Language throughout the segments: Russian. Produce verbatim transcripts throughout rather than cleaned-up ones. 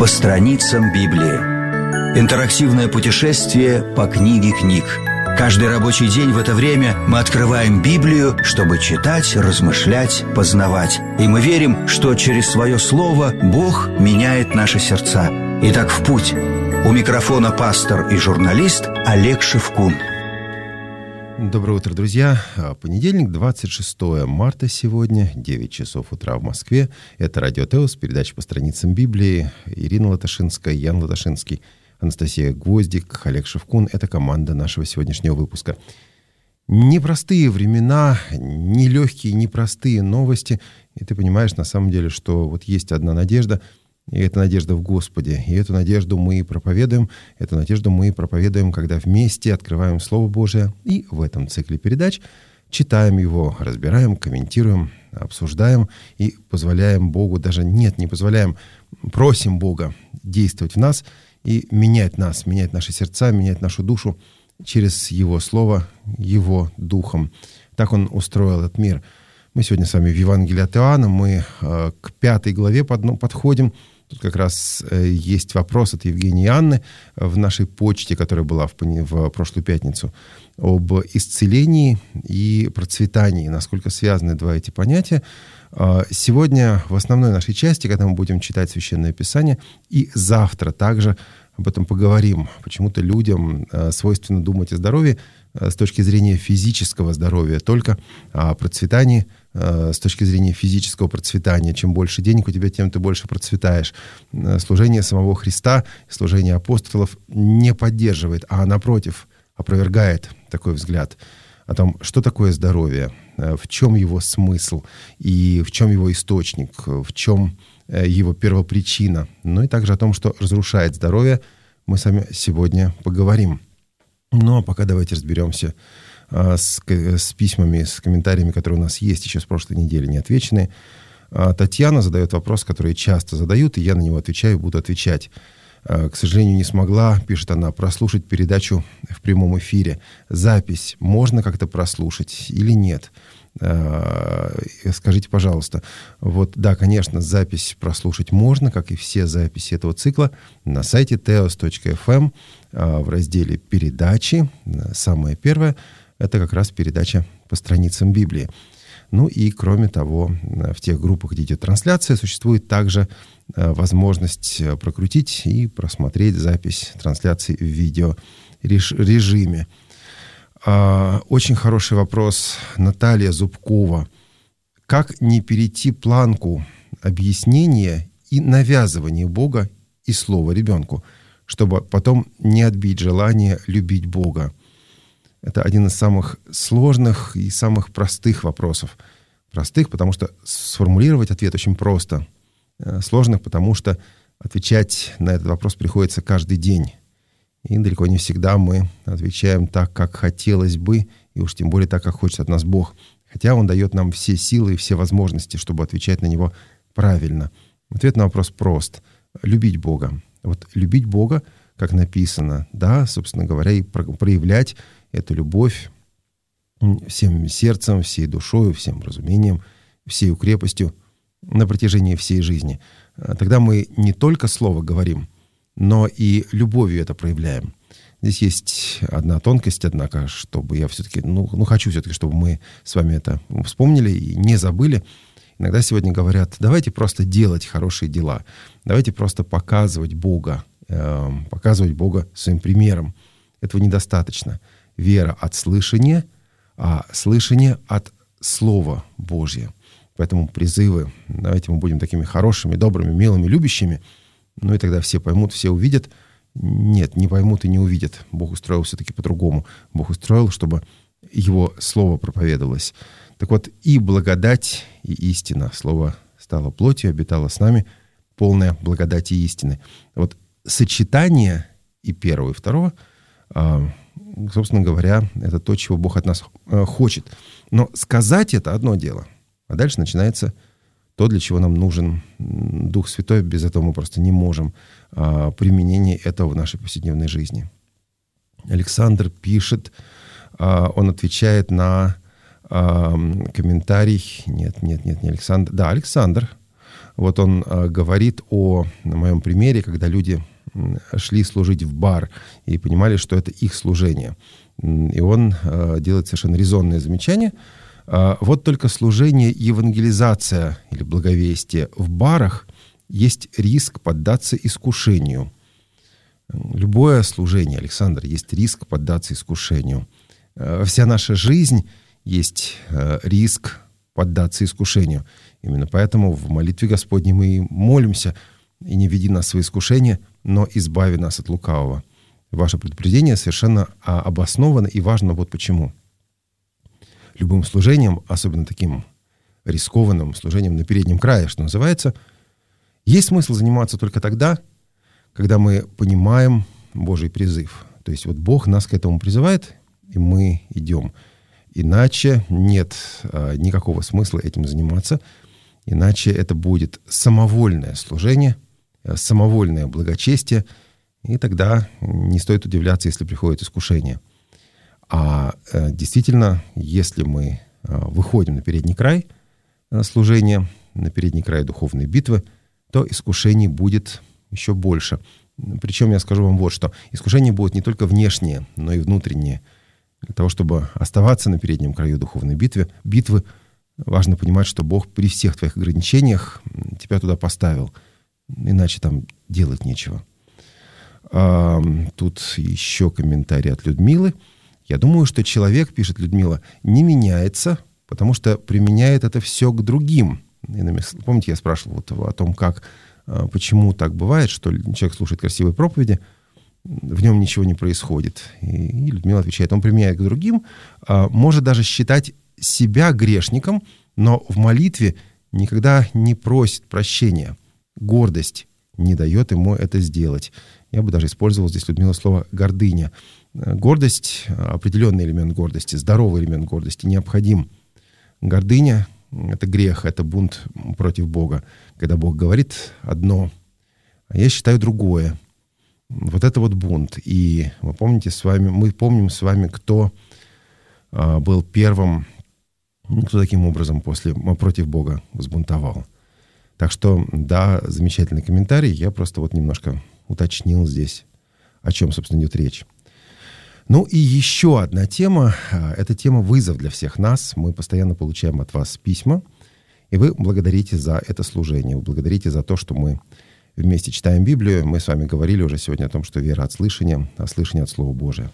страницам Библии. Интерактивное путешествие по книге книг. Каждый рабочий день в это время мы открываем Библию, чтобы читать, размышлять, познавать. И мы верим, что через свое слово Бог меняет наши сердца. Итак, в путь. У микрофона пастор и журналист Олег Шевкун. Доброе утро, друзья. Понедельник, двадцать шестое марта сегодня, девять часов утра в Москве. Это Радио Теос, передача по страницам Библии. Ирина Латашинская, Ян Латашинский, Анастасия Гвоздик, Олег Шевкун. Это команда нашего сегодняшнего выпуска. Непростые времена, нелегкие, непростые новости. И ты понимаешь, на самом деле, что вот есть одна надежда, и эта надежда в Господе. И эту надежду мы проповедуем. Эту надежду мы проповедуем, когда вместе открываем Слово Божие. И в этом цикле передач читаем его, разбираем, комментируем, обсуждаем и позволяем Богу, даже нет, не позволяем, просим Бога действовать в нас и менять нас, менять наши сердца, менять нашу душу через Его Слово, Его Духом. Так Он устроил этот мир. Мы сегодня с вами в Евангелии от Иоанна, мы э, к пятой главе под, подходим. Тут как раз э, есть вопрос от Евгении и Анны в нашей почте, которая была в, в прошлую пятницу, об исцелении и процветании, насколько связаны два эти понятия. Э, сегодня в основной нашей части, когда мы будем читать Священное Писание, и завтра также об этом поговорим. Почему-то людям э, свойственно думать о здоровье э, с точки зрения физического здоровья, только о процветании с точки зрения физического процветания. Чем больше денег у тебя, тем ты больше процветаешь. Служение самого Христа, служение апостолов не поддерживает, а напротив, опровергает такой взгляд о том, что такое здоровье, в чем его смысл и в чем его источник, в чем его первопричина. Ну и также о том, что разрушает здоровье, мы с вами сегодня поговорим. Ну а пока давайте разберемся С, с письмами, с комментариями, которые у нас есть еще с прошлой недели, не отвеченные. Татьяна задает вопрос, который часто задают, и я на него отвечаю, буду отвечать. К сожалению, не смогла, пишет она, прослушать передачу в прямом эфире. Запись можно как-то прослушать или нет? Скажите, пожалуйста. Вот, да, конечно, запись прослушать можно, как и все записи этого цикла, на сайте теос точка эф эм в разделе «Передачи». Самое первое — это как раз передача по страницам Библии. Ну и, кроме того, в тех группах, где идет трансляция, существует также возможность прокрутить и просмотреть запись трансляции в видеорежиме. Очень хороший вопрос. Наталья Зубкова. Как не перейти планку объяснения и навязывания Бога и Слова ребенку, чтобы потом не отбить желание любить Бога? Это один из самых сложных и самых простых вопросов. Простых, потому что сформулировать ответ очень просто. Сложных, потому что отвечать на этот вопрос приходится каждый день. И далеко не всегда мы отвечаем так, как хотелось бы, и уж тем более так, как хочет от нас Бог. Хотя Он дает нам все силы и все возможности, чтобы отвечать на него правильно. Ответ на вопрос прост. Любить Бога. Вот любить Бога, как написано, да, собственно говоря, и проявлять эту любовь всем сердцем, всей душой, всем разумением, всей крепостью на протяжении всей жизни. Тогда мы не только слово говорим, но и любовью это проявляем. Здесь есть одна тонкость, однако, чтобы я все-таки, ну, ну хочу все-таки, чтобы мы с вами это вспомнили и не забыли. Иногда сегодня говорят, давайте просто делать хорошие дела, давайте просто показывать Бога, э, показывать Бога своим примером. Этого недостаточно. Вера от слышания, а слышание от Слова Божьего. Поэтому призывы, давайте мы будем такими хорошими, добрыми, милыми, любящими, ну и тогда все поймут, все увидят. Нет, не поймут и не увидят. Бог устроил все-таки по-другому. Бог устроил, чтобы Его Слово проповедовалось. Так вот, и благодать, и истина. Слово стало плотью, обитало с нами, полная благодати и истины. Вот сочетание и первого, и второго, собственно говоря, это то, чего Бог от нас хочет. Но сказать это одно дело, а дальше начинается то, для чего нам нужен Дух Святой. Без этого мы просто не можем применение этого в нашей повседневной жизни. Александр пишет, он отвечает на комментарий. Нет, нет, нет, не Александр. Да, Александр. Вот он э, говорит о на моем примере, когда люди шли служить в бар и понимали, что это их служение. И он э, делает совершенно резонное замечание. Э, вот только служение, евангелизация или благовестие в барах есть риск поддаться искушению. Любое служение, Александр, есть риск поддаться искушению. Э, вся наша жизнь есть э, риск поддаться искушению. Именно поэтому в молитве Господней мы и молимся: «И не веди нас в свои искушения, но избави нас от лукавого». Ваше предупреждение совершенно обосновано и важно вот почему. Любым служением, особенно таким рискованным служением на переднем крае, что называется, есть смысл заниматься только тогда, когда мы понимаем Божий призыв. То есть вот Бог нас к этому призывает, и мы идем. Иначе нет а, никакого смысла этим заниматься, иначе это будет самовольное служение, самовольное благочестие, и тогда не стоит удивляться, если приходит искушение. А э, действительно, если мы э, выходим на передний край э, служения, на передний край духовной битвы, то искушений будет еще больше. Причем я скажу вам вот что. Искушения будут не только внешние, но и внутренние. Для того, чтобы оставаться на переднем краю духовной битвы, битвы, важно понимать, что Бог при всех твоих ограничениях тебя туда поставил. Иначе там делать нечего. А, тут еще комментарий от Людмилы. Я думаю, что человек, пишет Людмила, не меняется, потому что применяет это все к другим. Помните, я спрашивал вот о том, как, почему так бывает, что человек слушает красивые проповеди, в нем ничего не происходит. И Людмила отвечает: он применяет к другим, может даже считать себя грешником, но в молитве никогда не просит прощения. Гордость не дает ему это сделать. Я бы даже использовал здесь, Людмила, слово «гордыня». Гордость, определенный элемент гордости, здоровый элемент гордости необходим. Гордыня — это грех, это бунт против Бога. Когда Бог говорит одно, а я считаю другое. Вот это вот бунт. И вы помните с вами, мы помним с вами, кто а, был первым, кто таким образом после, против Бога взбунтовал. Так что, да, замечательный комментарий. Я просто вот немножко уточнил здесь, о чем, собственно, идет речь. Ну и еще одна тема. Это тема вызов для всех нас. Мы постоянно получаем от вас письма, и вы благодарите за это служение. Вы благодарите за то, что мы вместе читаем Библию. Мы с вами говорили уже сегодня о том, что вера от слышания, а слышание от Слова Божия.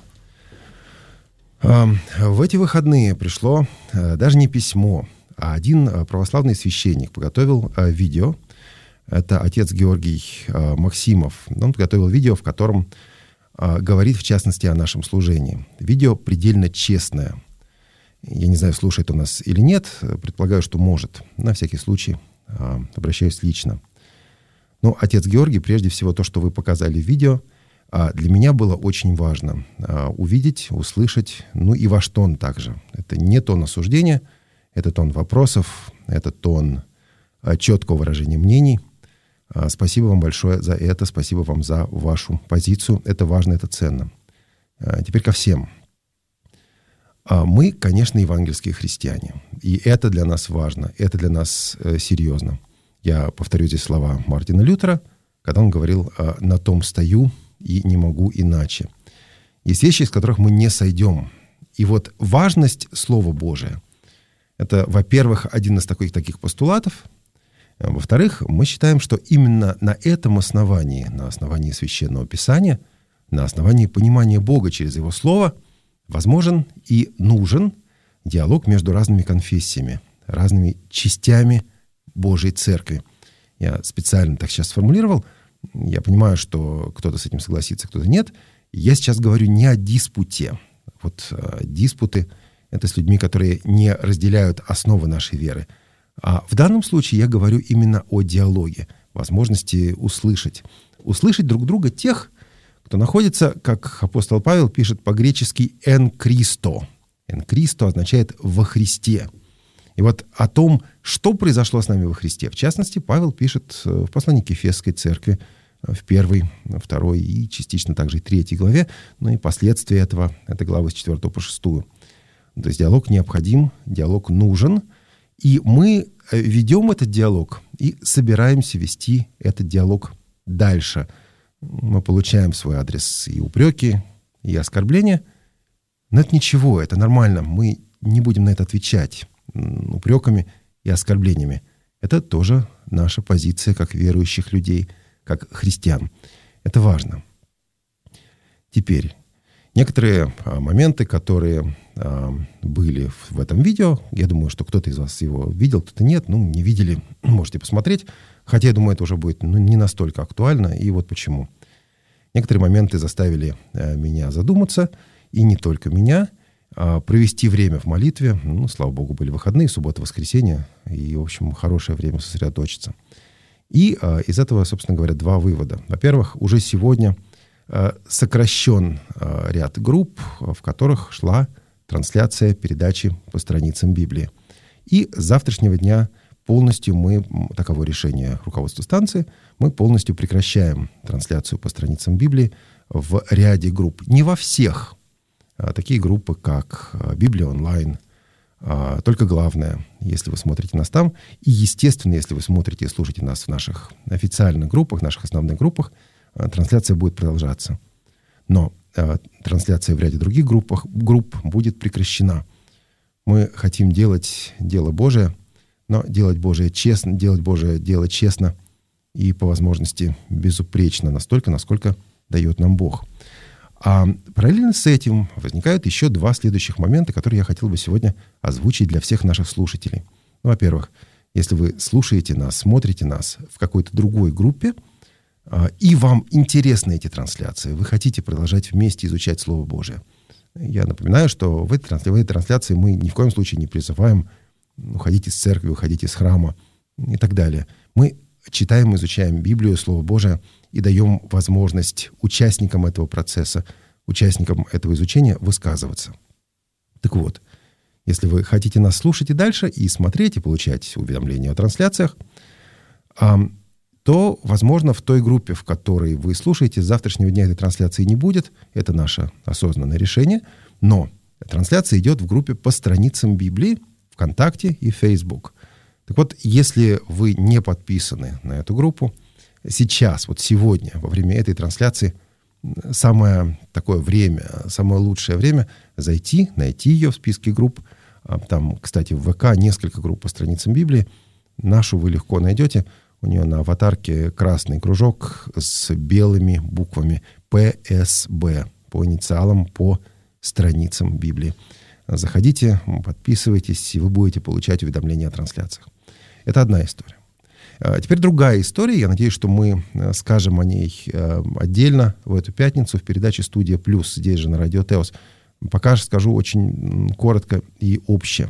В эти выходные пришло даже не письмо, а один православный священник подготовил видео. Это отец Георгий Максимов. Он подготовил видео, в котором говорит, в частности, о нашем служении. Видео предельно честное. Я не знаю, слушает он нас или нет. Предполагаю, что может. На всякий случай обращаюсь лично. Ну, отец Георгий, прежде всего, то, что вы показали в видео, для меня было очень важно увидеть, услышать, ну и ваш тон также. Это не тон осуждения, это тон вопросов, это тон четкого выражения мнений. Спасибо вам большое за это, спасибо вам за вашу позицию. Это важно, это ценно. Теперь ко всем. Мы, конечно, евангельские христиане. И это для нас важно, это для нас серьезно. Я повторю здесь слова Мартина Лютера, когда он говорил: «На том стою и не могу иначе». Есть вещи, из которых мы не сойдем. И вот важность Слова Божия — это, во-первых, один из таких, таких постулатов. Во-вторых, мы считаем, что именно на этом основании, на основании Священного Писания, на основании понимания Бога через Его Слово, возможен и нужен диалог между разными конфессиями, разными частями Божьей Церкви. Я специально так сейчас сформулировал. Я понимаю, что кто-то с этим согласится, кто-то нет. Я сейчас говорю не о диспуте. Вот э, диспуты — это с людьми, которые не разделяют основы нашей веры. А в данном случае я говорю именно о диалоге, возможности услышать. Услышать друг друга тех, кто находится, как апостол Павел пишет по-гречески «эн Кристо». «Эн Кристо» означает «во Христе». И вот о том, что произошло с нами во Христе, в частности, Павел пишет в послании к Ефесской церкви в первой, второй и частично также и третьей главе, ну и последствия этого, этой главы с четвёртого по шестую. То есть диалог необходим, диалог нужен, и мы ведем этот диалог и собираемся вести этот диалог дальше. Мы получаем в свой адрес и упреки, и оскорбления. Но это ничего, это нормально. Мы не будем на это отвечать упреками и оскорблениями. Это тоже наша позиция как верующих людей, как христиан. Это важно. Теперь, некоторые а, моменты, которые а, были в этом видео, я думаю, что кто-то из вас его видел, кто-то нет, ну, не видели, можете посмотреть. Хотя, я думаю, это уже будет ну, не настолько актуально, и вот почему. Некоторые моменты заставили а, меня задуматься, и не только меня, а провести время в молитве. Ну, слава Богу, были выходные, суббота, воскресенье, и, в общем, хорошее время сосредоточиться. И а, из этого, собственно говоря, два вывода. Во-первых, уже сегодня а, сокращен а, ряд групп, в которых шла трансляция передачи по страницам Библии. И с завтрашнего дня полностью мы, таково решение руководства станции, мы полностью прекращаем трансляцию по страницам Библии в ряде групп. Не во всех. А, такие группы, как Библия онлайн, а, только главное, если вы смотрите нас там, и, естественно, если вы смотрите и слушаете нас в наших официальных группах, наших основных группах, а, трансляция будет продолжаться. Но а, трансляция в ряде других группах, групп будет прекращена. Мы хотим делать дело Божие, но делать Божие честно, делать Божие дело честно и, по возможности, безупречно, настолько, насколько дает нам Бог. А параллельно с этим возникают еще два следующих момента, которые я хотел бы сегодня озвучить для всех наших слушателей. Ну, во-первых, если вы слушаете нас, смотрите нас в какой-то другой группе, и вам интересны эти трансляции, вы хотите продолжать вместе изучать Слово Божие. Я напоминаю, что в этой трансляции, в этой трансляции мы ни в коем случае не призываем уходить из церкви, уходить из храма и так далее. Мы читаем, изучаем Библию, Слово Божие, и даем возможность участникам этого процесса, участникам этого изучения высказываться. Так вот, если вы хотите нас слушать и дальше, и смотреть, и получать уведомления о трансляциях, то, возможно, в той группе, в которой вы слушаете, с завтрашнего дня этой трансляции не будет. Это наше осознанное решение. Но трансляция идет в группе по страницам Библии, ВКонтакте и Facebook. Так вот, если вы не подписаны на эту группу, сейчас, вот сегодня, во время этой трансляции, самое такое время, самое лучшее время зайти, найти ее в списке групп. Там, кстати, в ВК несколько групп по страницам Библии. Нашу вы легко найдете. У нее на аватарке красный кружок с белыми буквами пэ эс бэ по инициалам, по страницам Библии. Заходите, подписывайтесь, и вы будете получать уведомления о трансляциях. Это одна история. Теперь другая история. Я надеюсь, что мы скажем о ней отдельно в эту пятницу в передаче «Студия Плюс», здесь же на радио Теос. Пока скажу очень коротко и обще.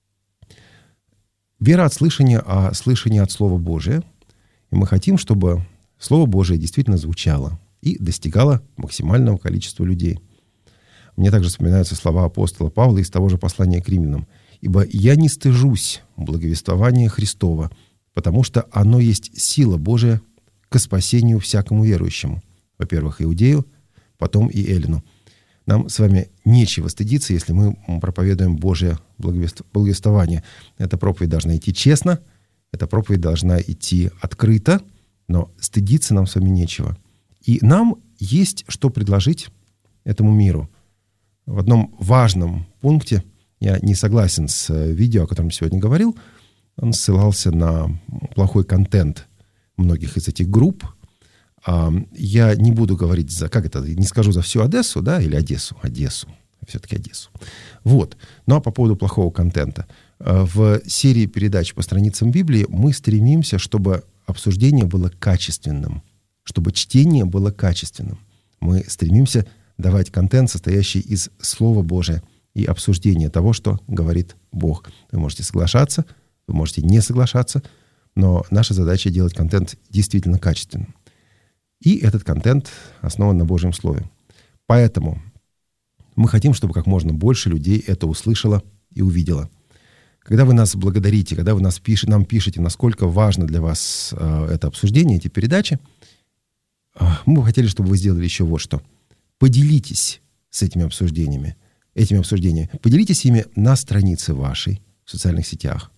Вера от слышания, а слышание от Слова Божия. И мы хотим, чтобы Слово Божие действительно звучало и достигало максимального количества людей. Мне также вспоминаются слова апостола Павла из того же послания к римлянам. «Ибо я не стыжусь благовествования Христова, потому что оно есть сила Божия ко спасению всякому верующему». Во-первых, иудею, потом и эллину. Нам с вами нечего стыдиться, если мы проповедуем Божие благовествование. Эта проповедь должна идти честно, эта проповедь должна идти открыто, но стыдиться нам с вами нечего. И нам есть что предложить этому миру. В одном важном пункте я не согласен с видео, о котором сегодня говорил. Он ссылался на плохой контент многих из этих групп. Я не буду говорить за, как это, не скажу за всю Одессу, да, или Одессу, Одессу, все-таки Одессу. Вот. Ну, а по поводу плохого контента. В серии передач по страницам Библии мы стремимся, чтобы обсуждение было качественным, чтобы чтение было качественным. Мы стремимся давать контент, состоящий из Слова Божия и обсуждения того, что говорит Бог. Вы можете соглашаться, вы можете не соглашаться, но наша задача делать контент действительно качественным. И этот контент основан на Божьем Слове. Поэтому мы хотим, чтобы как можно больше людей это услышало и увидело. Когда вы нас благодарите, когда вы нас пиш, нам пишете, насколько важно для вас э, это обсуждение, эти передачи, э, мы бы хотели, чтобы вы сделали еще вот что. Поделитесь с этими обсуждениями, этими обсуждениями. Поделитесь ими на странице вашей в социальных сетях.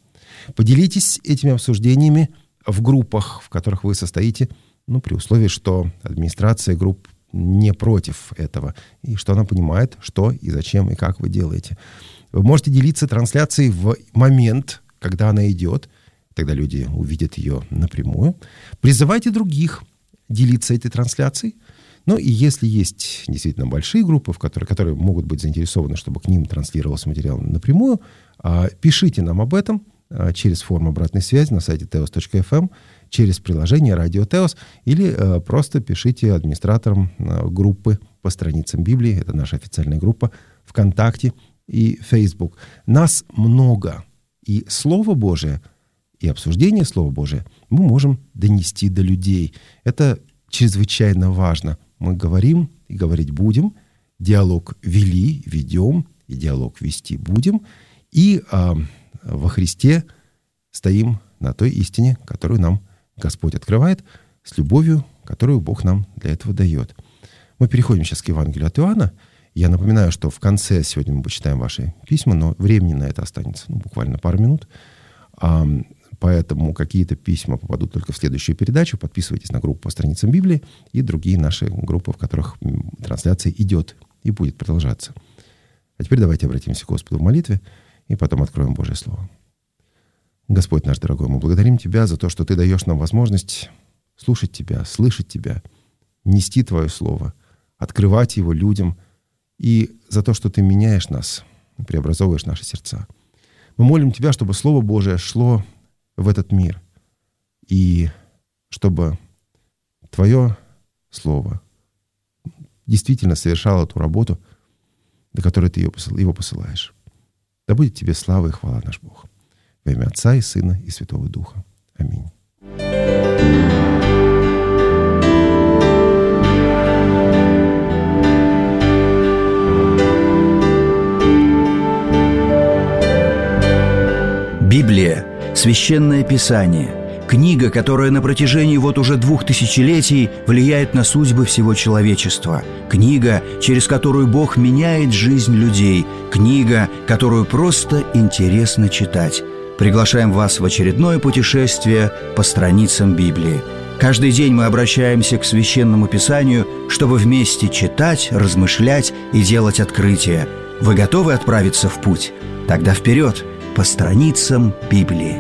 Поделитесь этими обсуждениями в группах, в которых вы состоите, ну, при условии, что администрация групп не против этого, и что она понимает, что и зачем, и как вы делаете. Вы можете делиться трансляцией в момент, когда она идет, тогда люди увидят ее напрямую. Призывайте других делиться этой трансляцией. Ну и если есть действительно большие группы, в которые, которые могут быть заинтересованы, чтобы к ним транслировался материал напрямую, пишите нам об этом через форму обратной связи на сайте теос точка эф эм, через приложение «Радио Теос», или просто пишите администраторам группы по страницам Библии. Это наша официальная группа ВКонтакте и Facebook. Нас много, и Слово Божие, и обсуждение Слова Божия мы можем донести до людей. Это чрезвычайно важно. Мы говорим и говорить будем, диалог вели, ведем, и диалог вести будем, и а, во Христе стоим на той истине, которую нам Господь открывает, с любовью, которую Бог нам для этого дает. Мы переходим сейчас к Евангелию от Иоанна. Я напоминаю, что в конце сегодня мы почитаем ваши письма, но времени на это останется ну, буквально пару минут. А, поэтому какие-то письма попадут только в следующую передачу. Подписывайтесь на группу по страницам Библии и другие наши группы, в которых трансляция идет и будет продолжаться. А теперь давайте обратимся к Господу в молитве и потом откроем Божье Слово. Господь наш дорогой, мы благодарим Тебя за то, что Ты даешь нам возможность слушать Тебя, слышать Тебя, нести Твое Слово, открывать его людям, и за то, что Ты меняешь нас, преобразовываешь наши сердца. Мы молим Тебя, чтобы Слово Божие шло в этот мир, и чтобы Твое Слово действительно совершало ту работу, до которой Ты его посылаешь. Да будет Тебе слава и хвала, наш Бог. Во имя Отца и Сына и Святого Духа. Аминь. Библия – священное писание, книга, которая на протяжении вот уже двух тысячелетий влияет на судьбы всего человечества, книга, через которую Бог меняет жизнь людей, книга, которую просто интересно читать. Приглашаем вас в очередное путешествие по страницам Библии. Каждый день мы обращаемся к Священному Писанию, чтобы вместе читать, размышлять и делать открытия. Вы готовы отправиться в путь? Тогда вперед, по страницам Библии.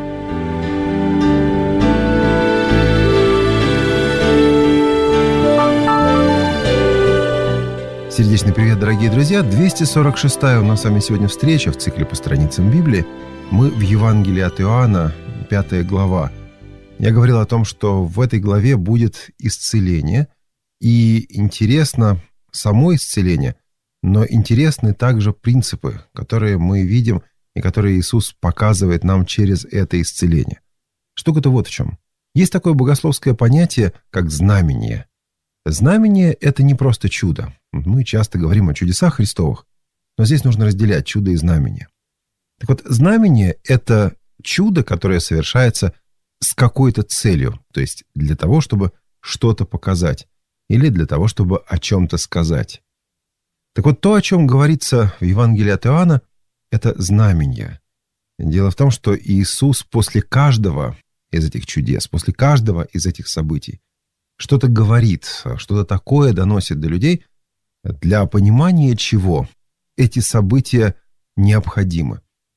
Сердечный привет, дорогие друзья! двести сорок шестая у нас с вами сегодня встреча в цикле по страницам Библии. Мы в Евангелии от Иоанна, пятая глава. Я говорил о том, что в этой главе будет исцеление. И интересно само исцеление, но интересны также принципы, которые мы видим и которые Иисус показывает нам через это исцеление. Штука-то вот в чем. Есть такое богословское понятие, как знамение. Знамение – это не просто чудо. Мы часто говорим о чудесах Христовых, но здесь нужно разделять чудо и знамение. Так вот, знамение – это чудо, которое совершается с какой-то целью, то есть для того, чтобы что-то показать, или для того, чтобы о чем-то сказать. Так вот, то, о чем говорится в Евангелии от Иоанна, это знамение. Дело в том, что Иисус после каждого из этих чудес, после каждого из этих событий что-то говорит, что-то такое доносит до людей, для понимания чего эти события необходимы.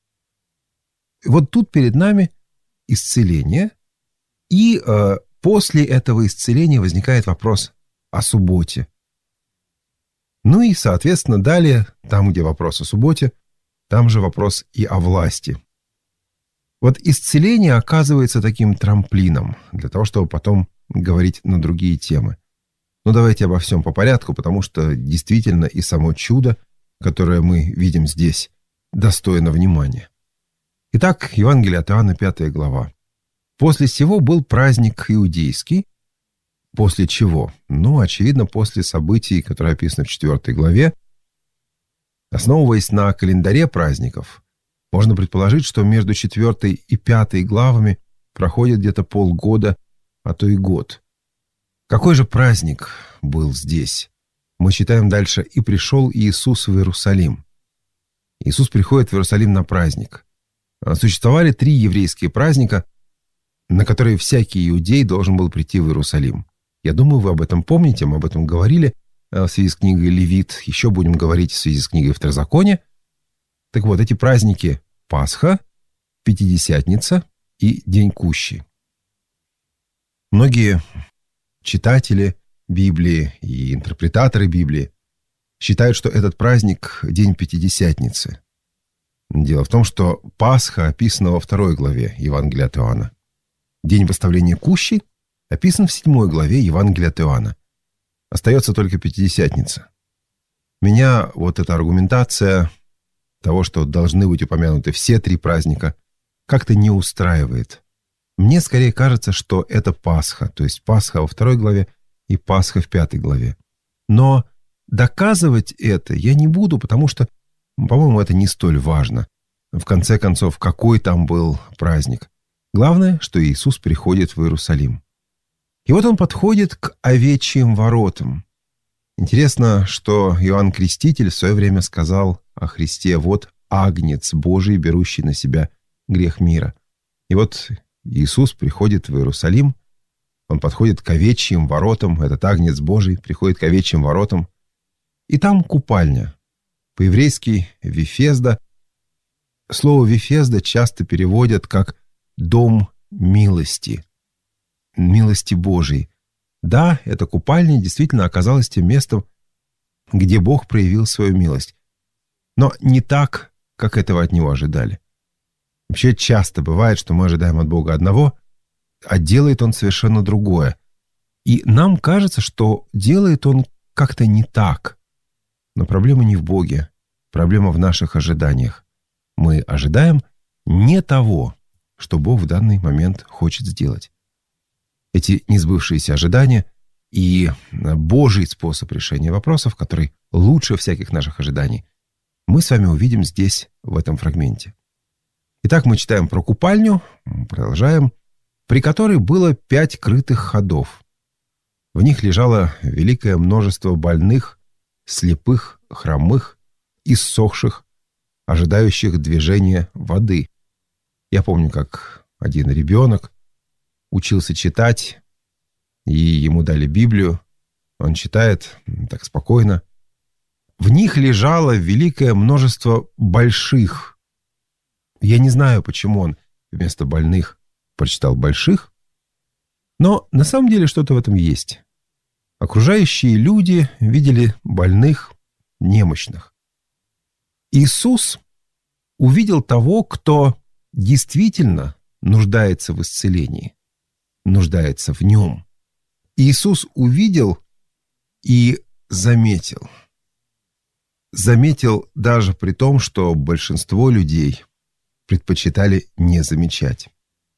Вот тут перед нами исцеление, и э, после этого исцеления возникает вопрос о субботе. Ну и, соответственно, далее, там, где вопрос о субботе, там же вопрос и о власти. Вот исцеление оказывается таким трамплином для того, чтобы потом говорить на другие темы. Но давайте обо всем по порядку, потому что действительно и само чудо, которое мы видим здесь, достойно внимания. Итак, Евангелие от Иоанна, пятая глава. «После сего был праздник иудейский». После чего? Ну, очевидно, после событий, которые описаны в четвёртой главе. Основываясь на календаре праздников, можно предположить, что между четвёртой и пятой главами проходит где-то полгода, а то и год. Какой же праздник был здесь? Мы читаем дальше: «И пришел Иисус в Иерусалим». Иисус приходит в Иерусалим на праздник. Существовали три еврейские праздника, на которые всякий иудей должен был прийти в Иерусалим. Я думаю, вы об этом помните, мы об этом говорили в связи с книгой Левит, еще будем говорить в связи с книгой Второзакония. Так вот, эти праздники – Пасха, Пятидесятница и День Кущи. Многие читатели Библии и интерпретаторы Библии считают, что этот праздник – День Пятидесятницы. Дело в том, что Пасха описана во второй главе Евангелия от Иоанна. День восставления Кущи описан в седьмой главе Евангелия от Иоанна. Остается только Пятидесятница. Меня вот эта аргументация того, что должны быть упомянуты все три праздника, как-то не устраивает. Мне скорее кажется, что это Пасха, то есть Пасха во второй главе и Пасха в пятой главе. Но доказывать это я не буду, потому что, по-моему, это не столь важно. В конце концов, какой там был праздник? Главное, что Иисус приходит в Иерусалим. И вот он подходит к овечьим воротам. Интересно, что Иоанн Креститель в свое время сказал о Христе: «Вот агнец Божий, берущий на себя грех мира». И вот Иисус приходит в Иерусалим, он подходит к овечьим воротам, этот агнец Божий приходит к овечьим воротам, и там купальня. По-еврейски Вифезда. Слово Вифезда часто переводят как «дом милости», «милости Божией». Да, эта купальня действительно оказалась тем местом, где Бог проявил свою милость. Но не так, как этого от Него ожидали. Вообще часто бывает, что мы ожидаем от Бога одного, а делает Он совершенно другое. И нам кажется, что делает Он как-то не так. Но проблема не в Боге, проблема в наших ожиданиях. Мы ожидаем не того, что Бог в данный момент хочет сделать. Эти несбывшиеся ожидания и Божий способ решения вопросов, который лучше всяких наших ожиданий, мы с вами увидим здесь, в этом фрагменте. Итак, мы читаем про купальню, продолжаем, при которой было пять крытых ходов. В них лежало великое множество больных, слепых, хромых, иссохших, ожидающих движения воды. Я помню, как один ребенок учился читать, и ему дали Библию. Он читает так спокойно. В них лежало великое множество больших. Я не знаю, почему он вместо больных прочитал больших, но на самом деле что-то в этом есть. Окружающие люди видели больных, немощных. Иисус увидел того, кто действительно нуждается в исцелении, нуждается в нем. Иисус увидел и заметил. Заметил даже при том, что большинство людей предпочитали не замечать.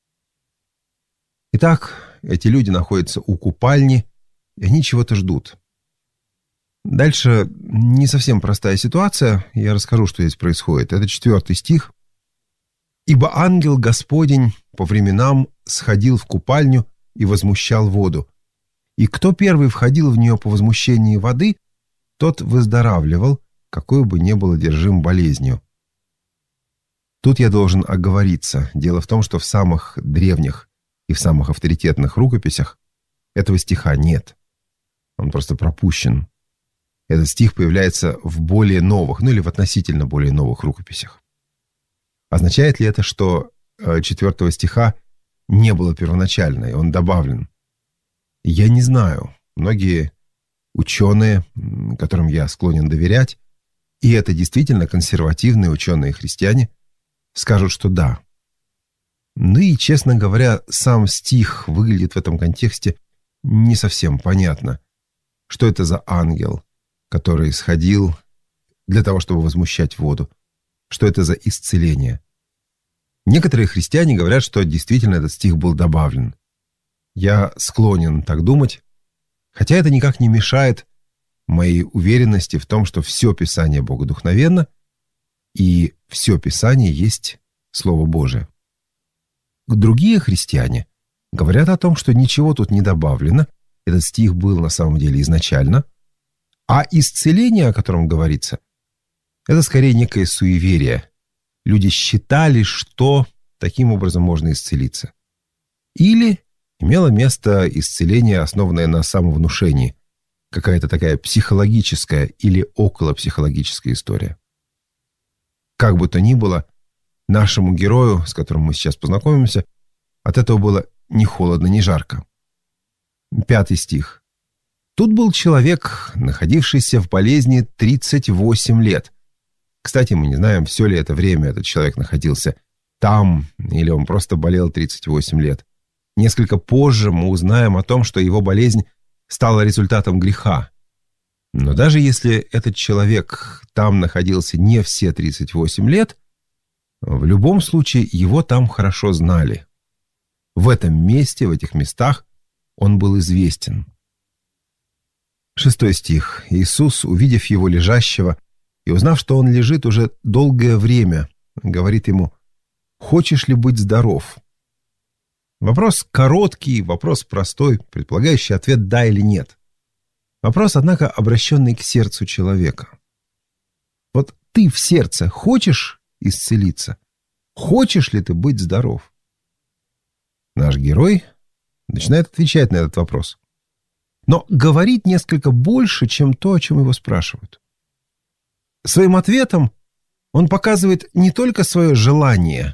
Итак, эти люди находятся у купальни, и они чего-то ждут. Дальше не совсем простая ситуация. Я расскажу, что здесь происходит. Это четвертый стих. «Ибо ангел Господень по временам сходил в купальню и возмущал воду. И кто первый входил в нее по возмущении воды, тот выздоравливал, какой бы ни был одержим болезнью». Тут я должен оговориться. Дело в том, что в самых древних и в самых авторитетных рукописях этого стиха нет. Он просто пропущен. Этот стих появляется в более новых, ну или в относительно более новых рукописях. Означает ли это, что четвертого стиха не было первоначально, и он добавлен? Я не знаю. Многие ученые, которым я склонен доверять, и это действительно консервативные ученые-христиане, скажут, что да. Ну и, честно говоря, сам стих выглядит в этом контексте не совсем понятно. Что это за ангел, который сходил для того, чтобы возмущать воду? Что это за исцеление? Некоторые христиане говорят, что действительно этот стих был добавлен. Я склонен так думать, хотя это никак не мешает моей уверенности в том, что все Писание богодухновенно, и все Писание есть Слово Божие. Другие христиане говорят о том, что ничего тут не добавлено, этот стих был на самом деле изначально, а исцеление, о котором говорится, это скорее некое суеверие. люди считали, что таким образом можно исцелиться. Или имело место исцеление, основанное на самовнушении, какая-то такая психологическая или околопсихологическая история. Как бы то ни было, нашему герою, с которым мы сейчас познакомимся, от этого было ни холодно, ни жарко. Пятый стих. Тут был человек, находившийся в болезни тридцать восемь лет. Кстати, мы не знаем, все ли это время этот человек находился там, или он просто болел тридцать восемь лет. Несколько позже мы узнаем о том, что его болезнь стала результатом греха. Но даже если этот человек там находился не все тридцать восемь лет, в любом случае его там хорошо знали. В этом месте, в этих местах он был известен. Шестой стих. Иисус, увидев его лежащего и узнав, что он лежит уже долгое время, говорит ему: «Хочешь ли быть здоров?» Вопрос короткий, вопрос простой, предполагающий ответ «да» или «нет». Вопрос, однако, обращенный к сердцу человека. Вот ты в сердце хочешь исцелиться? Хочешь ли ты быть здоров? Наш герой начинает отвечать на этот вопрос. Но говорит несколько больше, чем то, о чем его спрашивают. Своим ответом он показывает не только свое желание,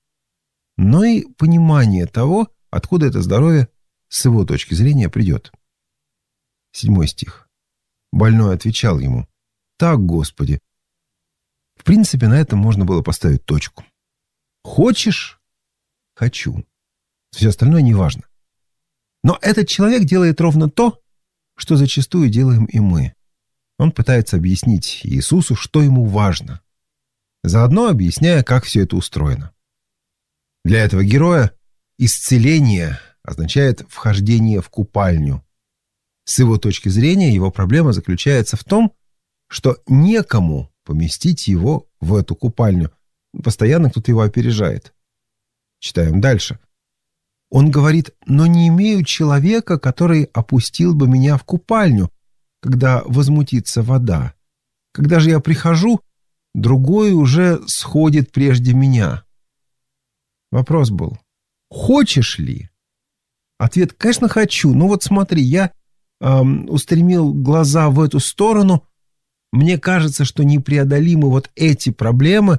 но и понимание того, откуда это здоровье с его точки зрения придет. Седьмой стих. Больной отвечал ему: «Так, Господи». В принципе, на этом можно было поставить точку. Хочешь? Хочу. Все остальное не важно. Но этот человек делает ровно то, что зачастую делаем и мы. Он пытается объяснить Иисусу, что ему важно, заодно объясняя, как все это устроено. Для этого героя исцеление означает вхождение в купальню. С его точки зрения, его проблема заключается в том, что некому поместить его в эту купальню. Постоянно кто-то его опережает. Читаем дальше. Он говорит: «Но не имею человека, который опустил бы меня в купальню, когда возмутится вода. Когда же я прихожу, другой уже сходит прежде меня». Вопрос был: хочешь ли? Ответ: конечно, хочу. Ну вот смотри, я эм, устремил глаза в эту сторону. Мне кажется, что непреодолимы вот эти проблемы.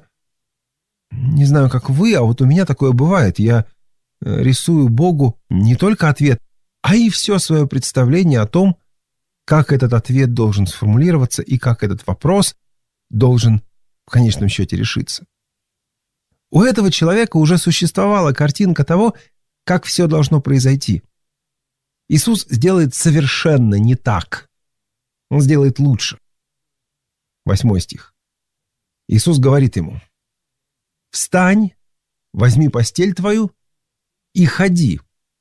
Не знаю, как вы, а вот у меня такое бывает. Я рисую Богу не только ответ, а и все свое представление о том, как этот ответ должен сформулироваться и как этот вопрос должен в конечном счете решиться. У этого человека уже существовала картинка того, как все должно произойти. Иисус сделает совершенно не так. Он сделает лучше. Восьмой стих. Иисус говорит ему: «Встань, возьми постель твою и ходи».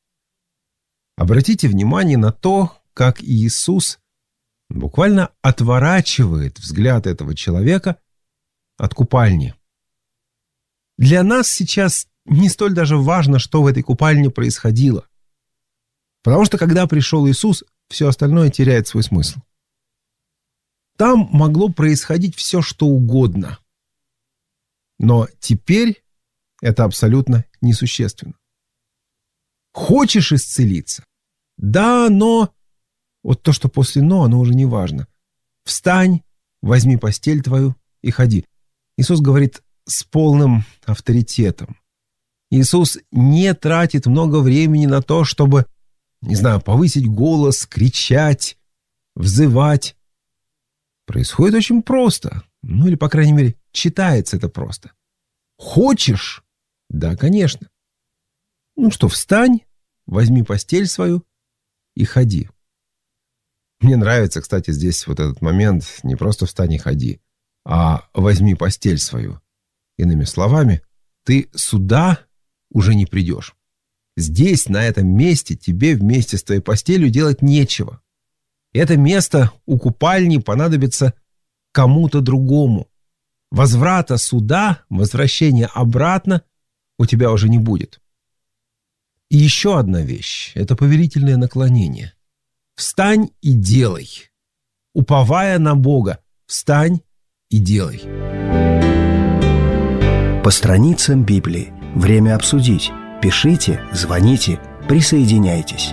Обратите внимание на то, как Иисус буквально отворачивает взгляд этого человека от купальни. Для нас сейчас не столь даже важно, что в этой купальне происходило. Потому что когда пришел Иисус, все остальное теряет свой смысл. Там могло происходить все, что угодно. Но теперь это абсолютно несущественно. Хочешь исцелиться? Да, но... Вот то, что после «но», оно уже не важно. Встань, возьми постель твою и ходи. Иисус говорит с полным авторитетом. Иисус не тратит много времени на то, чтобы, не знаю, повысить голос, кричать, взывать. Происходит очень просто. Ну или, по крайней мере, читается это просто. Хочешь? Да, конечно. Ну что, встань, возьми постель свою и ходи. Мне нравится, кстати, здесь вот этот момент: не просто встань и ходи, а возьми постель свою. Иными словами, ты сюда уже не придешь. Здесь, на этом месте, тебе вместе с твоей постелью делать нечего. Это место у купальни понадобится кому-то другому. Возврата сюда, возвращения обратно у тебя уже не будет. И еще одна вещь – это повелительное наклонение. Встань и делай. Уповая на Бога, встань и делай. По страницам Библии. Время обсудить. Пишите, звоните, присоединяйтесь.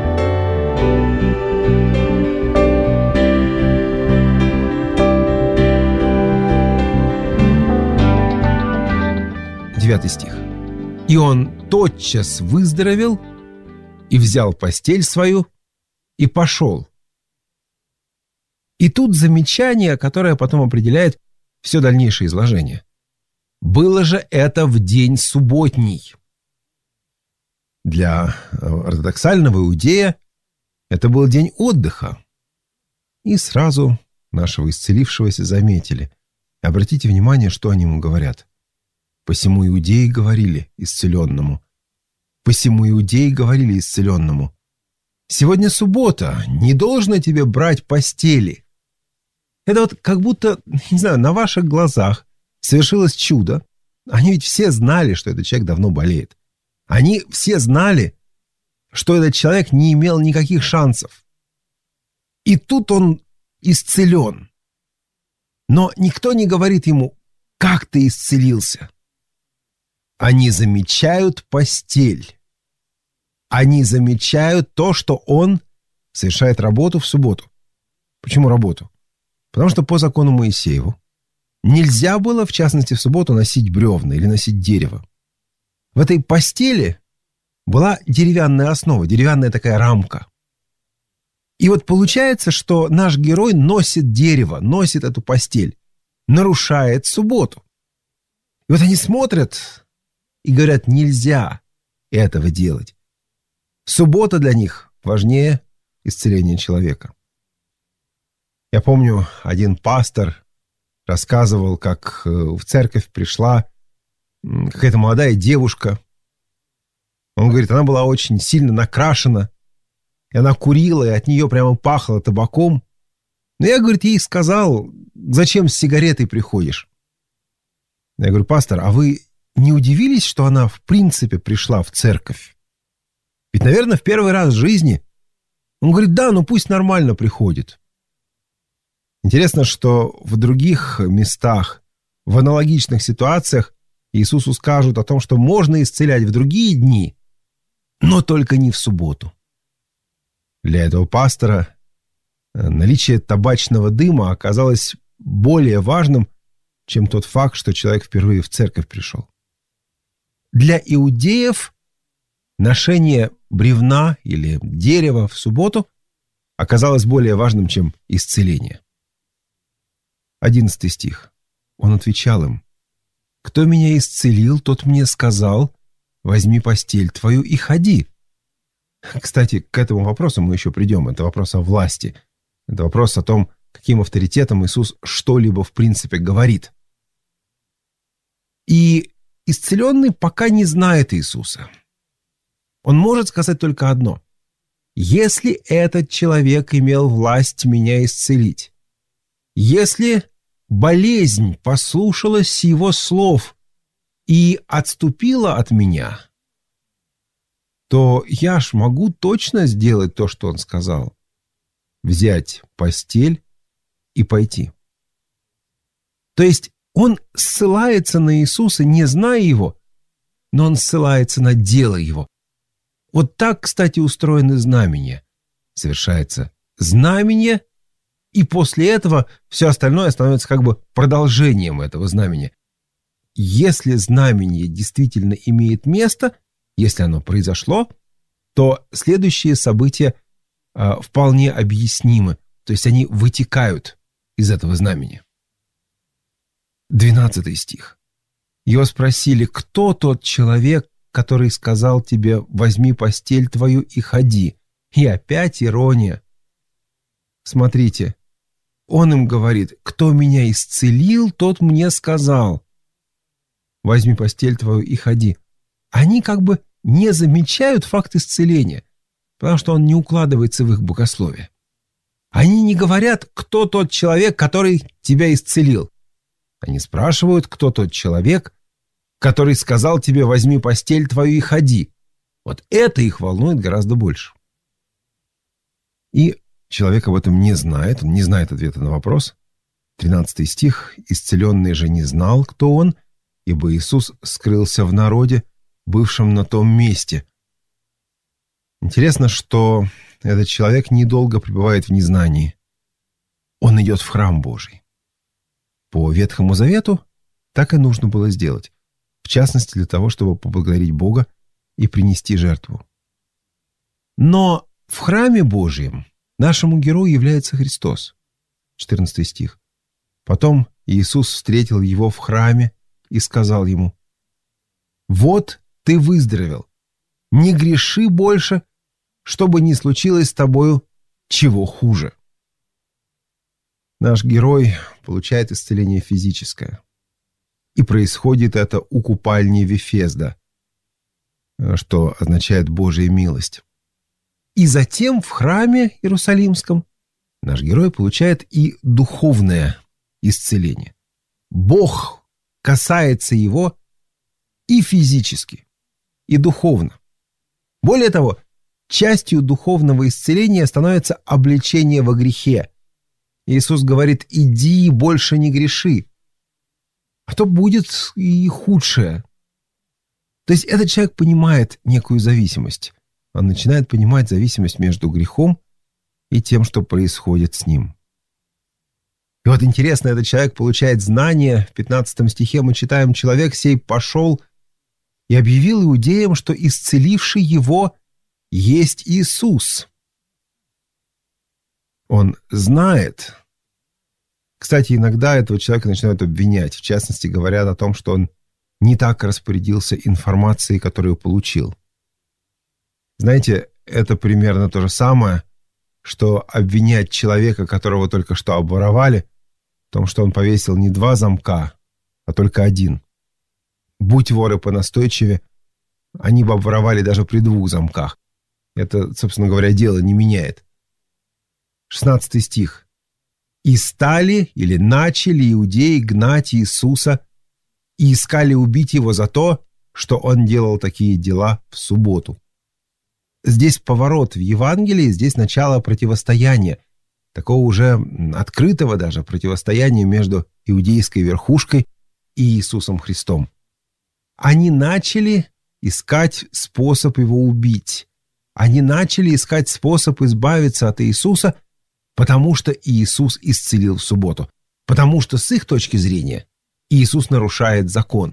Девятый стих. «И он тотчас выздоровел, и взял постель свою, и пошел». И тут замечание, которое потом определяет все дальнейшее изложение. «Было же это в день субботний». Для ортодоксального иудея это был день отдыха. И сразу нашего исцелившегося заметили. Обратите внимание, что они ему говорят. «Посему иудеи говорили исцеленному». «Посему иудеи говорили исцеленному: сегодня суббота, не должно тебе брать постели». Это вот как будто, не знаю, на ваших глазах совершилось чудо. Они ведь все знали, что этот человек давно болеет. Они все знали, что этот человек не имел никаких шансов. И тут он исцелен. Но никто не говорит ему: как ты исцелился. Они замечают постель. Они замечают то, что он совершает работу в субботу. Почему работу? Потому что по закону Моисееву нельзя было, в частности, в субботу носить бревна или носить дерево. В этой постели была деревянная основа, деревянная такая рамка. И вот получается, что наш герой носит дерево, носит эту постель, нарушает субботу. И вот они смотрят и говорят: нельзя этого делать. Суббота для них важнее исцеления человека. Я помню, один пастор рассказывал, как в церковь пришла какая-то молодая девушка. Он говорит, она была очень сильно накрашена, и она курила, и от нее прямо пахло табаком. Но я, говорит, ей сказал: зачем с сигаретой приходишь? Я говорю: пастор, а вы не удивились, что она в принципе пришла в церковь? Ведь, наверное, в первый раз в жизни. Он говорит: да, ну пусть нормально приходит. Интересно, что в других местах, в аналогичных ситуациях Иисусу скажут о том, что можно исцелять в другие дни, но только не в субботу. Для этого пастора наличие табачного дыма оказалось более важным, чем тот факт, что человек впервые в церковь пришел. Для иудеев ношение бревна или дерева в субботу оказалось более важным, чем исцеление. Одиннадцатый стих. Он отвечал им: «Кто меня исцелил, тот мне сказал: возьми постель твою и ходи». Кстати, к этому вопросу мы еще придем. Это вопрос о власти. Это вопрос о том, каким авторитетом Иисус что-либо в принципе говорит. И исцеленный пока не знает Иисуса. Он может сказать только одно: если этот человек имел власть меня исцелить, если болезнь послушалась его слов и отступила от меня, то я ж могу точно сделать то, что он сказал: взять постель и пойти. То есть он ссылается на Иисуса, не зная его, но он ссылается на дело его. Вот так, кстати, устроены знамения. Совершается знамение, и после этого все остальное становится как бы продолжением этого знамения. Если знамение действительно имеет место, если оно произошло, то следующие события э, вполне объяснимы, то есть они вытекают из этого знамения. Двенадцатый стих. Его спросили: кто тот человек, который сказал тебе: возьми постель твою и ходи? И опять ирония. Смотрите, он им говорит: кто меня исцелил, тот мне сказал: возьми постель твою и ходи. Они как бы не замечают факт исцеления, потому что он не укладывается в их богословие. Они не говорят: кто тот человек, который тебя исцелил. Они спрашивают: кто тот человек, который сказал тебе: возьми постель твою и ходи. Вот это их волнует гораздо больше. И человек об этом не знает, он не знает ответа на вопрос. тринадцатый стих. «Исцеленный же не знал, кто он, ибо Иисус скрылся в народе, бывшем на том месте. Интересно, что этот человек недолго пребывает в незнании. Он идет в храм Божий. По Ветхому Завету так и нужно было сделать, в частности для того, чтобы поблагодарить Бога и принести жертву. Но в храме Божьем нашему герою является Христос. четырнадцатый стих. Потом Иисус встретил его в храме и сказал ему: «Вот ты выздоровел, не греши больше, чтобы не случилось с тобою чего хуже». Наш герой получает исцеление физическое. И происходит это у купальни Вифезда, что означает «Божья милость». И затем в храме Иерусалимском наш герой получает и духовное исцеление. Бог касается его и физически, и духовно. Более того, частью духовного исцеления становится обличение во грехе. Иисус говорит: «Иди, больше не греши, а то будет и худшее». То есть этот человек понимает некую зависимость. Он начинает понимать зависимость между грехом и тем, что происходит с ним. И вот интересно, этот человек получает знание. В пятнадцатом стихе мы читаем: «Человек сей пошел и объявил иудеям, что исцеливший его есть Иисус». Он знает. Кстати, иногда этого человека начинают обвинять. В частности, говорят о том, что он не так распорядился информацией, которую получил. Знаете, это примерно то же самое, что обвинять человека, которого только что обворовали, в том, что он повесил не два замка, а только один. Будь воры понастойчивее, они бы обворовали даже при двух замках. Это, собственно говоря, дело не меняет. шестнадцатый стих. «И стали или начали иудеи гнать Иисуса и искали убить его за то, что он делал такие дела в субботу». Здесь поворот в Евангелии, здесь начало противостояния, такого уже открытого даже противостояния между иудейской верхушкой и Иисусом Христом. Они начали искать способ его убить. Они начали искать способ избавиться от Иисуса, потому что Иисус исцелил в субботу, потому что с их точки зрения Иисус нарушает закон.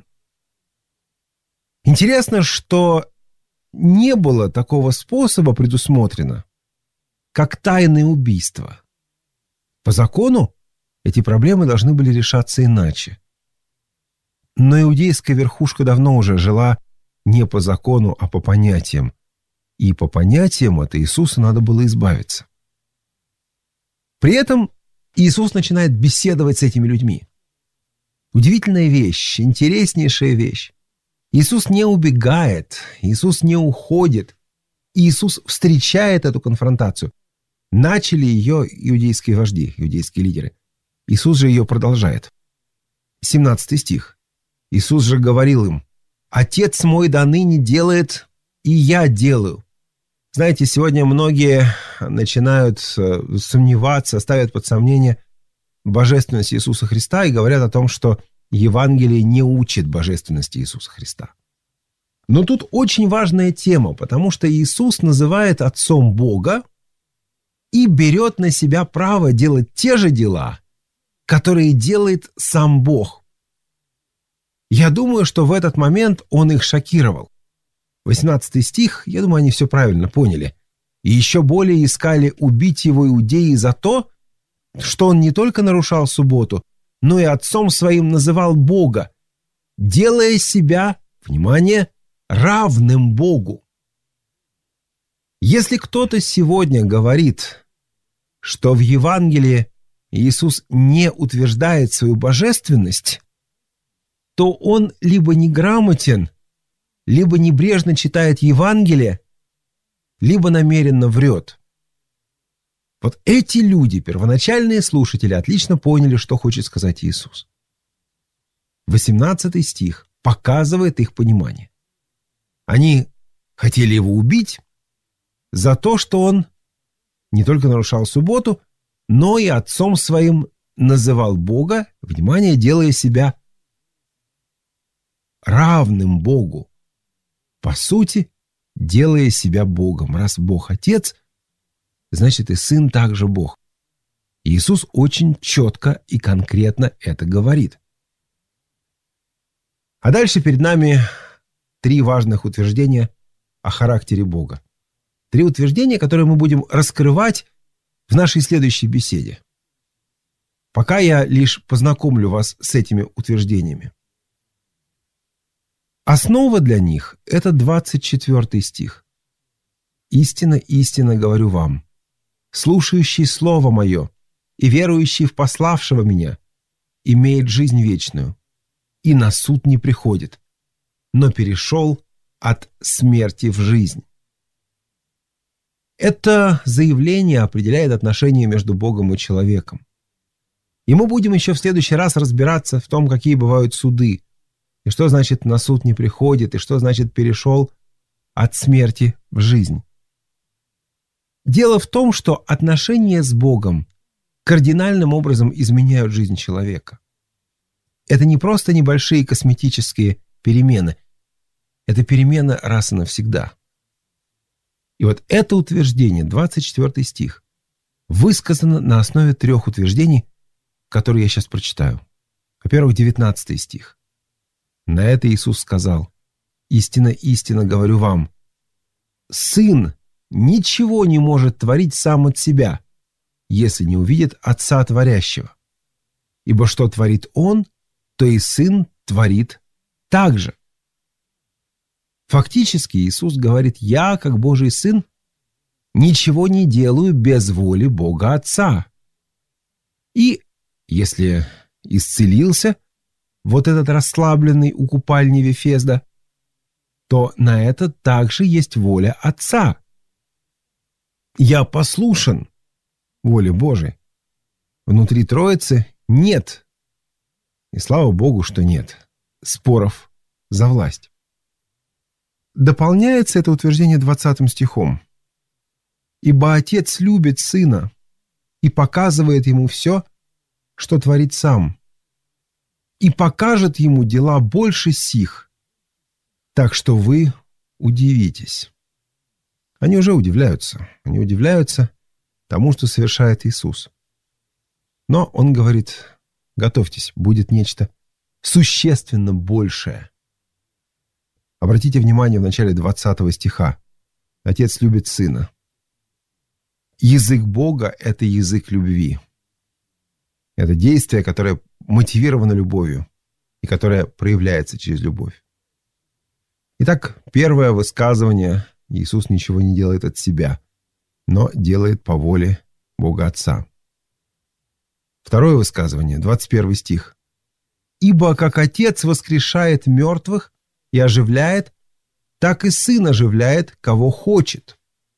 Интересно, что не было такого способа предусмотрено, как тайное убийство. По закону эти проблемы должны были решаться иначе. Но иудейская верхушка давно уже жила не по закону, а по понятиям. И по понятиям от Иисуса надо было избавиться. При этом Иисус начинает беседовать с этими людьми. Удивительная вещь, интереснейшая вещь. Иисус не убегает, Иисус не уходит. Иисус встречает эту конфронтацию. Начали ее иудейские вожди, иудейские лидеры. Иисус же ее продолжает. семнадцатый стих. Иисус же говорил им: «Отец мой до ныне делает, и я делаю». Знаете, сегодня многие начинают сомневаться, ставят под сомнение божественность Иисуса Христа и говорят о том, что Евангелие не учит божественности Иисуса Христа. Но тут очень важная тема, потому что Иисус называет Отцом Бога и берет на себя право делать те же дела, которые делает сам Бог. Я думаю, что в этот момент он их шокировал. восемнадцатый стих, я думаю, они все правильно поняли. «И еще более искали убить его иудеи за то, что он не только нарушал субботу, но и отцом своим называл Бога, делая себя, внимание, равным Богу». Если кто-то сегодня говорит, что в Евангелии Иисус не утверждает свою божественность, то он либо неграмотен, либо небрежно читает Евангелие, либо намеренно врет. Вот эти люди, первоначальные слушатели, отлично поняли, что хочет сказать Иисус. восемнадцатый стих показывает их понимание. Они хотели его убить за то, что он не только нарушал субботу, но и отцом своим называл Бога, внимание, делая себя равным Богу, по сути, делая себя Богом. Раз Бог Отец, значит и Сын также Бог. Иисус очень четко и конкретно это говорит. А дальше перед нами три важных утверждения о характере Бога. Три утверждения, которые мы будем раскрывать в нашей следующей беседе. Пока я лишь познакомлю вас с этими утверждениями. Основа для них – это двадцать четвёртый стих. «Истинно, истинно говорю вам, слушающий Слово Мое и верующий в пославшего Меня имеет жизнь вечную, и на суд не приходит, но перешел от смерти в жизнь». Это заявление определяет отношения между Богом и человеком. И мы будем еще в следующий раз разбираться в том, какие бывают суды, и что значит «на суд не приходит», и что значит «перешел от смерти в жизнь». Дело в том, что отношения с Богом кардинальным образом изменяют жизнь человека. Это не просто небольшие косметические перемены. Это перемена раз и навсегда. И вот это утверждение, двадцать четвёртый стих, высказано на основе трех утверждений, которые я сейчас прочитаю. Во-первых, девятнадцатый стих. На это Иисус сказал: «Истинно, истинно говорю вам, Сын ничего не может творить сам от себя, если не увидит Отца Творящего. Ибо что творит Он, то и Сын творит так же». Фактически Иисус говорит: «Я, как Божий Сын, ничего не делаю без воли Бога Отца». И если исцелился вот этот расслабленный у купальни Вифезда, то на это также есть воля Отца. Я послушен воле Божией. Внутри Троицы нет, и слава Богу, что нет, споров за власть. Дополняется это утверждение двадцатым стихом. «Ибо Отец любит Сына и показывает Ему все, что творит Сам, и покажет Ему дела больше сих, так что вы удивитесь». Они уже удивляются. Они удивляются тому, что совершает Иисус. Но Он говорит: готовьтесь, будет нечто существенно большее. Обратите внимание в начале двадцатого стиха. Отец любит Сына. Язык Бога – это язык любви. Это действие, которое мотивировано любовью и которое проявляется через любовь. Итак, первое высказывание: Иисус ничего не делает от себя, но делает по воле Бога Отца. Второе высказывание, двадцать первый стих. «Ибо как Отец воскрешает мертвых и оживляет, так и Сын оживляет, кого хочет».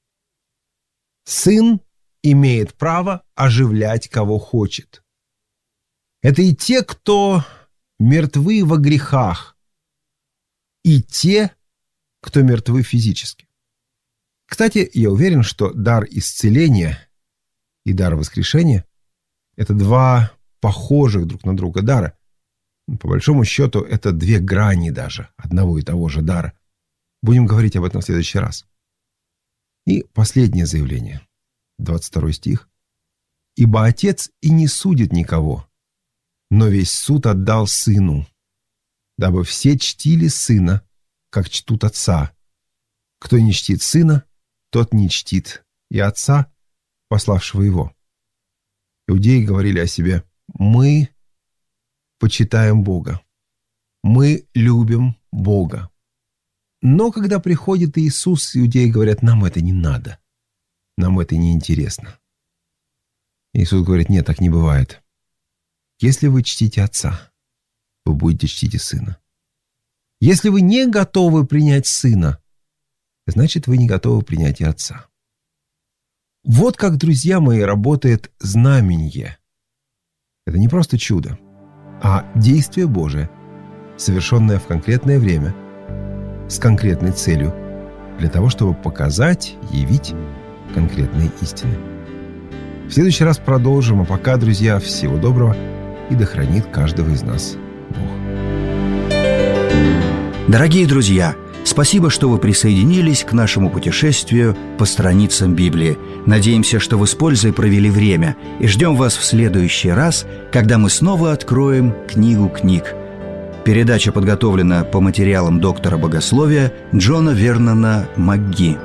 Сын имеет право оживлять, кого хочет. Это и те, кто мертвы во грехах, и те, кто мертвы физически. Кстати, я уверен, что дар исцеления и дар воскрешения – это два похожих друг на друга дара. По большому счету, это две грани даже одного и того же дара. Будем говорить об этом в следующий раз. И последнее заявление, двадцать второй стих. «Ибо Отец и не судит никого, но весь суд отдал Сыну, дабы все чтили Сына, как чтут Отца. Кто не чтит Сына, тот не чтит и Отца, пославшего Его». Иудеи говорили о себе: «Мы почитаем Бога, мы любим Бога». Но когда приходит Иисус, иудеи говорят: «Нам это не надо, нам это не интересно». Иисус говорит: «Нет, так не бывает. Если вы чтите Отца, вы будете чтить и Сына. Если вы не готовы принять Сына, значит, вы не готовы принять и Отца». Вот как, друзья мои, работает знамение. Это не просто чудо, а действие Божие, совершенное в конкретное время, с конкретной целью, для того, чтобы показать, явить конкретные истины. В следующий раз продолжим, а пока, друзья, всего доброго, и да хранит каждого из нас Бог. Дорогие друзья, спасибо, что вы присоединились к нашему путешествию по страницам Библии. Надеемся, что вы с пользой провели время, и ждем вас в следующий раз, когда мы снова откроем книгу книг. Передача подготовлена по материалам доктора богословия Джона Вернона МакГи.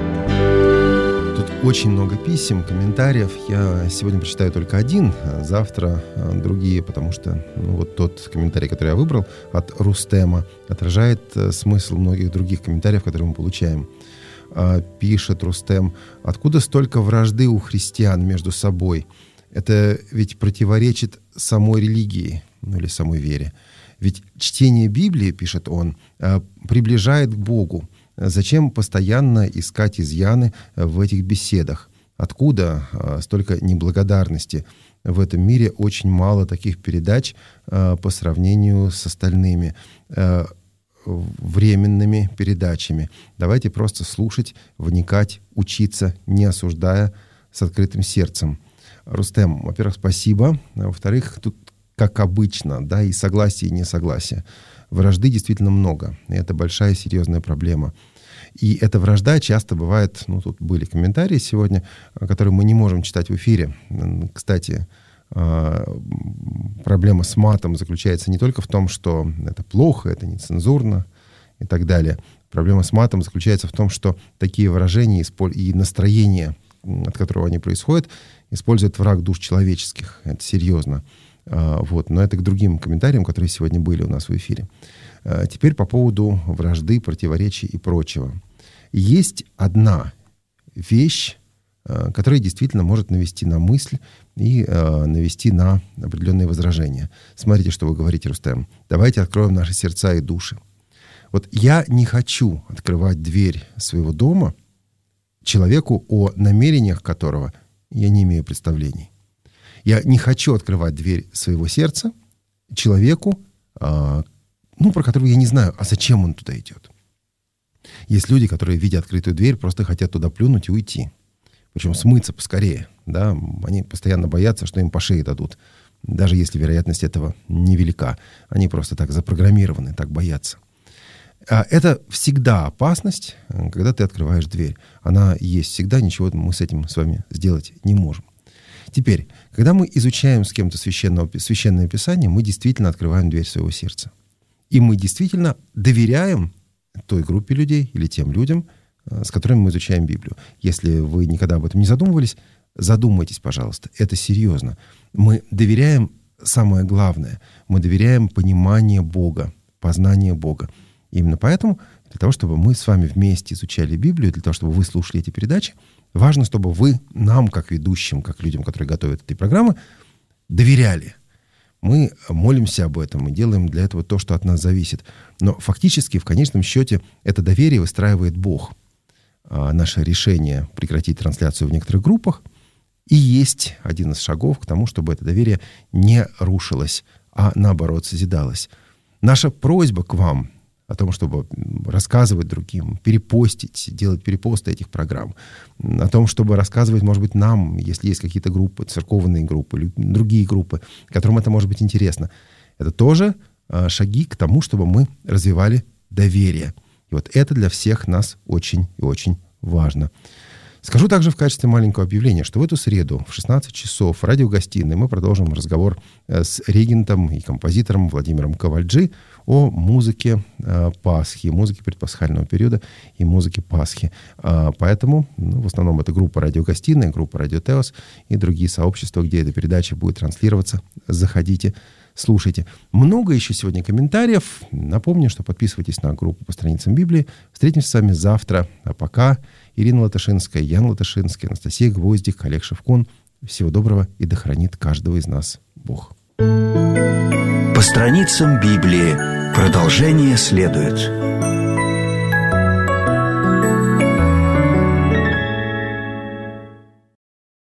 Тут очень много писем, комментариев. Я сегодня прочитаю только один, а завтра другие, потому что ну, вот тот комментарий, который я выбрал от Рустема, отражает смысл многих других комментариев, которые мы получаем. Пишет Рустем: «Откуда столько вражды у христиан между собой? Это ведь противоречит самой религии, ну или самой вере. Ведь чтение Библии, пишет он, приближает к Богу. Зачем постоянно искать изъяны в этих беседах? Откуда столько неблагодарности? В этом мире очень мало таких передач по сравнению с остальными временными передачами. Давайте просто слушать, вникать, учиться, не осуждая, с открытым сердцем». Рустем, во-первых, спасибо. Во-вторых, тут, как обычно, да, и согласие, и несогласие. Вражды действительно много. И это большая серьезная проблема. И эта вражда часто бывает, ну, тут были комментарии сегодня, которые мы не можем читать в эфире. Кстати, проблема с матом заключается не только в том, что это плохо, это нецензурно и так далее. Проблема с матом заключается в том, что такие выражения и настроения, от которого они происходят, использует враг душ человеческих. Это серьезно. Вот. Но это к другим комментариям, которые сегодня были у нас в эфире. Теперь по поводу вражды, противоречий и прочего. Есть одна вещь, которая действительно может навести на мысль и навести на определенные возражения. Смотрите, что вы говорите, Рустем. Давайте откроем наши сердца и души. Вот я не хочу открывать дверь своего дома человеку, о намерениях которого я не имею представлений. Я не хочу открывать дверь своего сердца человеку, ну, про которого я не знаю, а зачем он туда идет. Есть люди, которые, видя открытую дверь, просто хотят туда плюнуть и уйти. Причем смыться поскорее. Да? Они постоянно боятся, что им по шее дадут. Даже если вероятность этого невелика. Они просто так запрограммированы, так боятся. Это всегда опасность, когда ты открываешь дверь. Она есть всегда, ничего мы с этим с вами сделать не можем. Теперь, когда мы изучаем с кем-то священное, священное Писание, мы действительно открываем дверь своего сердца. И мы действительно доверяем той группе людей или тем людям, с которыми мы изучаем Библию. Если вы никогда об этом не задумывались, задумайтесь, пожалуйста. Это серьезно. Мы доверяем самое главное. Мы доверяем пониманию Бога, познанию Бога. Именно поэтому, для того, чтобы мы с вами вместе изучали Библию, для того, чтобы вы слушали эти передачи, важно, чтобы вы нам, как ведущим, как людям, которые готовят эти программы, доверяли. Мы молимся об этом, мы делаем для этого то, что от нас зависит. Но фактически, в конечном счете, это доверие выстраивает Бог. А наше решение прекратить трансляцию в некоторых группах и есть один из шагов к тому, чтобы это доверие не рушилось, а наоборот созидалось. Наша просьба к вам о том, чтобы рассказывать другим, перепостить, делать перепосты этих программ, о том, чтобы рассказывать, может быть, нам, если есть какие-то группы, церковные группы, другие группы, которым это может быть интересно. Это тоже шаги к тому, чтобы мы развивали доверие. И вот это для всех нас очень и очень важно. Скажу также в качестве маленького объявления, что в эту среду в шестнадцать часов в радиогостиной мы продолжим разговор с регентом и композитором Владимиром Ковальджи о музыке Пасхи, музыке предпасхального периода и музыке Пасхи. Поэтому ну, в основном это группа радиогостиная, группа Радио Теос и другие сообщества, где эта передача будет транслироваться. Заходите, слушайте. Много еще сегодня комментариев. Напомню, что подписывайтесь на группу по страницам Библии. Встретимся с вами завтра. А пока Ирина Латышинская, Ян Латышинский, Анастасия Гвоздик, Олег Шевкун. Всего доброго и да хранит каждого из нас Бог. По страницам Библии. Продолжение следует.